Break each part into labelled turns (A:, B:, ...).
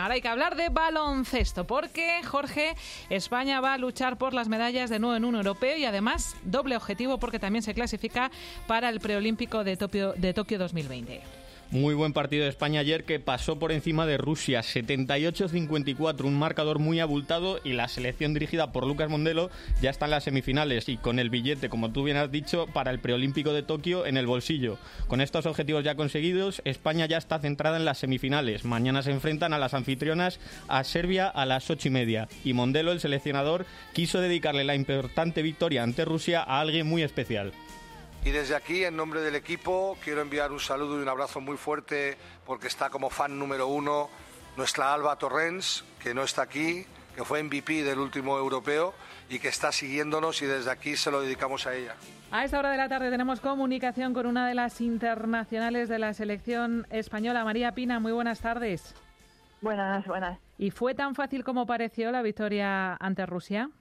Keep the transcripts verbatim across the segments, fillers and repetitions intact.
A: Ahora hay que hablar de baloncesto, porque, Jorge, España va a luchar por las medallas de nuevo en un europeo y además doble objetivo porque también se clasifica para el preolímpico de Tokio, de Tokio dos mil veinte.
B: Muy buen partido de España ayer, que pasó por encima de Rusia, setenta y ocho a cincuenta y cuatro, un marcador muy abultado, y la selección dirigida por Lucas Mondelo ya está en las semifinales y con el billete, como tú bien has dicho, para el preolímpico de Tokio en el bolsillo. Con estos objetivos ya conseguidos, España ya está centrada en las semifinales. Mañana se enfrentan a las anfitrionas, a Serbia, a las ocho y media, y Mondelo, el seleccionador, quiso dedicarle la importante victoria ante Rusia a alguien muy especial.
C: Y desde aquí, en nombre del equipo, quiero enviar un saludo y un abrazo muy fuerte, porque está como fan número uno nuestra Alba Torrens, que no está aquí, que fue M V P del último europeo y que está siguiéndonos, y desde aquí se lo dedicamos a ella.
A: A esta hora de la tarde tenemos comunicación con una de las internacionales de la selección española, María Pina. Muy buenas tardes.
D: Buenas, buenas.
A: ¿Y fue tan fácil como pareció la victoria ante Rusia?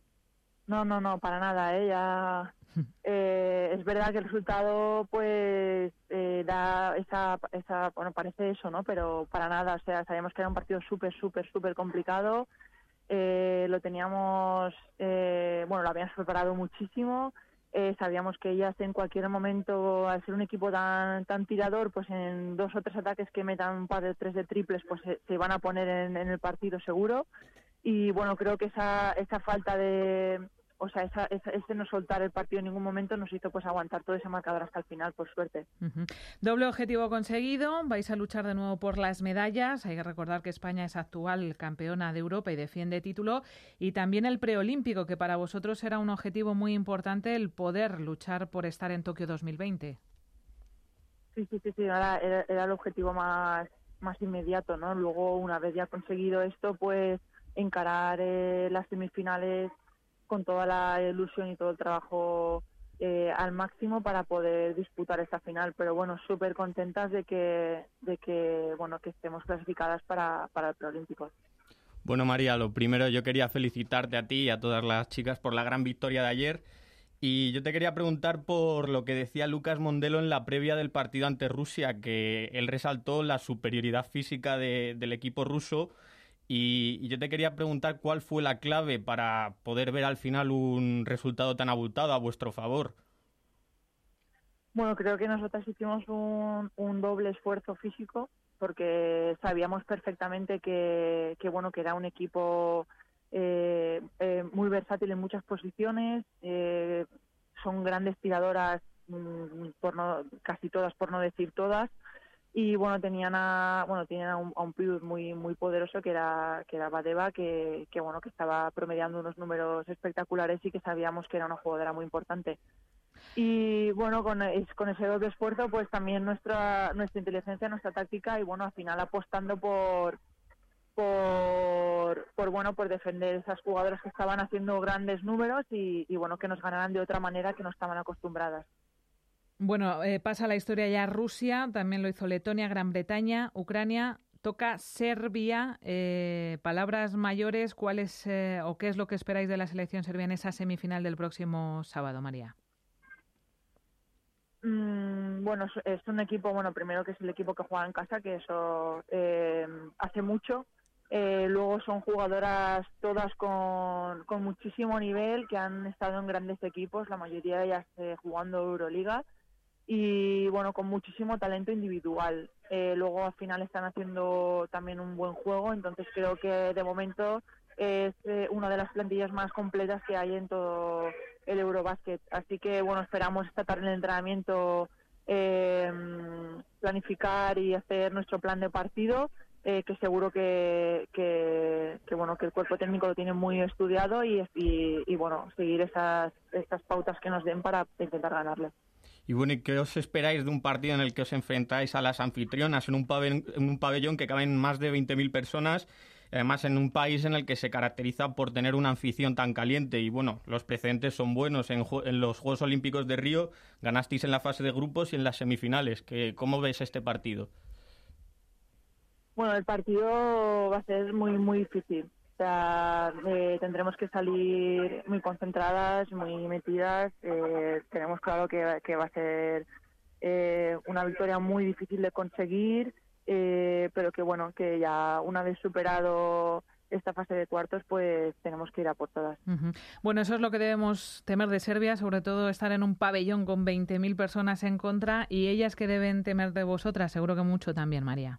D: No, no, no, para nada, ¿eh? Ya... Eh, es verdad que el resultado pues eh, da esa, esa, bueno, parece eso, ¿no? Pero para nada, o sea, sabíamos que era un partido súper, súper, súper complicado, eh, lo teníamos, eh, bueno, lo habíamos preparado muchísimo, eh, sabíamos que ellas en cualquier momento, al ser un equipo tan tan tirador, pues en dos o tres ataques que metan un par de tres de triples, pues se, se van a poner en, en el partido seguro, y bueno, creo que esa, esa falta de... O sea, esa, esa, ese no soltar el partido en ningún momento nos hizo pues aguantar todo ese marcador hasta el final, por suerte.
A: Uh-huh. Doble objetivo conseguido, vais a luchar de nuevo por las medallas. Hay que recordar que España es actual campeona de Europa y defiende título. Y también el preolímpico, que para vosotros era un objetivo muy importante, el poder luchar por estar en Tokio dos mil veinte.
D: Sí, sí, sí, sí, era, era, era el objetivo más, más inmediato, ¿no? Luego, una vez ya conseguido esto, pues encarar eh, las semifinales con toda la ilusión y todo el trabajo eh, al máximo para poder disputar esta final, pero bueno, súper contentas de que de que bueno que estemos clasificadas para, para el preolímpico.
B: Bueno, María, lo primero, yo quería felicitarte a ti y a todas las chicas por la gran victoria de ayer, y yo te quería preguntar por lo que decía Lucas Mondelo en la previa del partido ante Rusia, que él resaltó la superioridad física de, del equipo ruso. Y, y yo te quería preguntar cuál fue la clave para poder ver al final un resultado tan abultado a vuestro favor.
D: Bueno, creo que nosotras hicimos un, un doble esfuerzo físico, porque sabíamos perfectamente que, que bueno que era un equipo eh, eh, muy versátil en muchas posiciones, eh, son grandes tiradoras, mmm, por no, casi todas, por no decir todas. Y bueno, tenían a bueno tenían a un, a un pivot muy muy poderoso que era que era Badeva, que, que bueno que estaba promediando unos números espectaculares y que sabíamos que era una jugadora muy importante. Y bueno, con, es, con ese doble esfuerzo, pues también nuestra nuestra inteligencia, nuestra táctica, y bueno, al final apostando por por por bueno por defender esas jugadoras que estaban haciendo grandes números y, y bueno que nos ganaran de otra manera que no estaban acostumbradas.
A: Bueno, eh, pasa la historia ya Rusia, también lo hizo Letonia, Gran Bretaña, Ucrania, toca Serbia. Eh, palabras mayores, ¿cuál es eh, o qué es lo que esperáis de la selección serbia en esa semifinal del próximo sábado, María?
D: Mm, bueno, es, es un equipo, bueno, primero que es el equipo que juega en casa, que eso eh, hace mucho. Eh, luego son jugadoras todas con, con muchísimo nivel, que han estado en grandes equipos, la mayoría de ellas eh, jugando Euroliga. Y bueno, con muchísimo talento individual. Eh, luego al final están haciendo también un buen juego, entonces creo que de momento es eh, una de las plantillas más completas que hay en todo el Eurobasket. Así que bueno, esperamos esta tarde en el entrenamiento eh, planificar y hacer nuestro plan de partido, eh, que seguro que, que, que bueno que el cuerpo técnico lo tiene muy estudiado y, y, y bueno, seguir esas, esas pautas que nos den para intentar ganarle.
B: Y bueno, ¿y qué os esperáis de un partido en el que os enfrentáis a las anfitrionas en un pabellón, en un pabellón que caben más de veinte mil personas, además en un país en el que se caracteriza por tener una afición tan caliente? Y bueno, los precedentes son buenos. En, en los Juegos Olímpicos de Río ganasteis en la fase de grupos y en las semifinales. ¿Qué, ¿Cómo ves este partido?
D: Bueno, el partido va a ser muy, muy difícil. O sea, eh, tendremos que salir muy concentradas, muy metidas. Eh, tenemos claro que, que va a ser eh, una victoria muy difícil de conseguir. eh, pero que bueno, que ya una vez superado esta fase de cuartos, pues tenemos que ir a por todas.
A: Uh-huh. Bueno, eso es lo que debemos temer de Serbia, sobre todo estar en un pabellón con veinte mil personas en contra, y ellas que deben temer de vosotras, seguro que mucho también, María.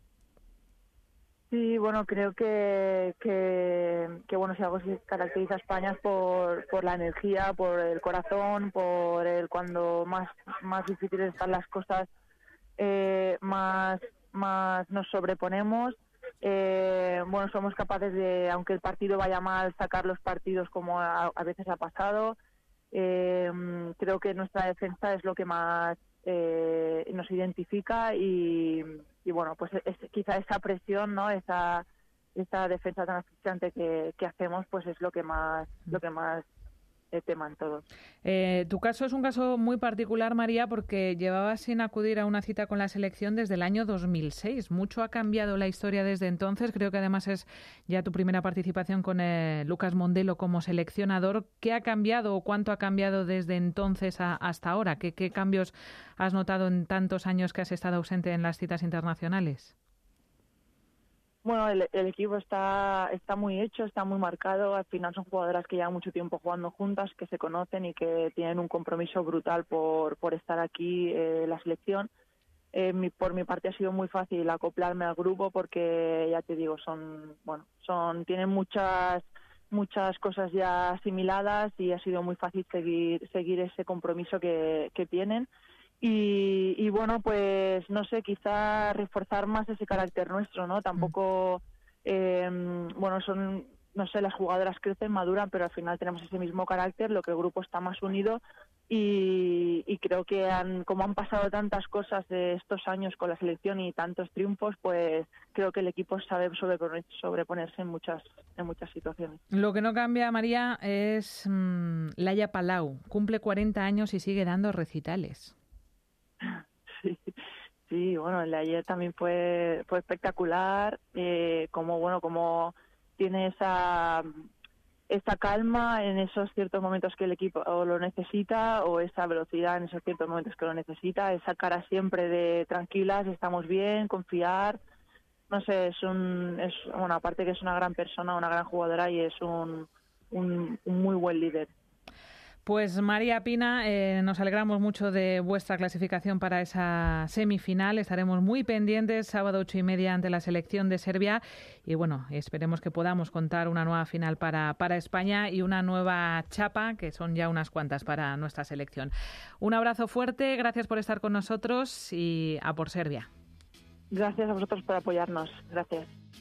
D: Sí, bueno, creo que, que, que bueno, si algo se caracteriza a España es por, por la energía, por el corazón, por el cuando más, más difíciles están las cosas, eh, más, más nos sobreponemos. Eh, bueno, somos capaces de, aunque el partido vaya mal, sacar los partidos como a, a veces ha pasado. Eh, creo que nuestra defensa es lo que más eh, nos identifica y, y bueno, pues es, quizá esa presión, ¿no? Esa, esa defensa tan asfixiante que, que hacemos, pues es lo que más, lo que más teman todos.
A: Eh, tu caso es un caso muy particular, María, porque llevabas sin acudir a una cita con la selección desde el año dos mil seis. Mucho ha cambiado la historia desde entonces. Creo que además es ya tu primera participación con eh, Lucas Mondelo como seleccionador. ¿Qué ha cambiado o cuánto ha cambiado desde entonces a, hasta ahora? ¿Qué, ¿Qué cambios has notado en tantos años que has estado ausente en las citas internacionales?
D: Bueno, el, el equipo está está muy hecho, está muy marcado. Al final son jugadoras que llevan mucho tiempo jugando juntas, que se conocen y que tienen un compromiso brutal por, por estar aquí en eh, la selección. Eh, mi, por mi parte ha sido muy fácil acoplarme al grupo porque, ya te digo, son bueno son tienen muchas muchas cosas ya asimiladas y ha sido muy fácil seguir seguir ese compromiso que, que tienen. Y, y bueno, pues no sé, quizá reforzar más ese carácter nuestro, ¿no? Tampoco, eh, bueno, son, no sé, las jugadoras crecen, maduran, pero al final tenemos ese mismo carácter, lo que el grupo está más unido y, y creo que han, como han pasado tantas cosas de estos años con la selección y tantos triunfos, pues creo que el equipo sabe sobreponer, sobreponerse en muchas, en muchas situaciones.
A: Lo que no cambia, María, es mmm, Laia Palau. Cumple cuarenta años y sigue dando recitales.
D: Sí, sí, bueno, el de ayer también fue fue espectacular, eh, como bueno, como tiene esa esa calma en esos ciertos momentos que el equipo o lo necesita o esa velocidad en esos ciertos momentos que lo necesita, esa cara siempre de tranquilas, estamos bien, confiar, no sé, es un es bueno, aparte que es una gran persona, una gran jugadora y es un un, un muy buen líder.
A: Pues María Pina, eh, nos alegramos mucho de vuestra clasificación para esa semifinal. Estaremos muy pendientes sábado ocho y media ante la selección de Serbia y bueno, esperemos que podamos contar una nueva final para, para España y una nueva chapa, que son ya unas cuantas para nuestra selección. Un abrazo fuerte, gracias por estar con nosotros y a por Serbia.
D: Gracias a vosotros por apoyarnos. Gracias.